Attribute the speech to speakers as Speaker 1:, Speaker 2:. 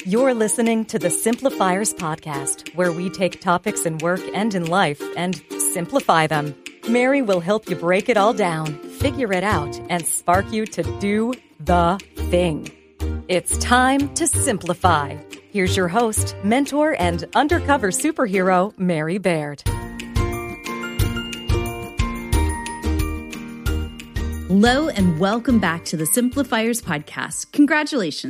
Speaker 1: You're listening to the Simplifiers Podcast, where we take topics in work and in life and simplify them. Mary will help you break it all down, figure it out, and spark you to do the thing. It's time to simplify. Here's your host, mentor, and undercover superhero, Mary Baird.
Speaker 2: Hello and welcome back to the Simplifiers Podcast. Congratulations.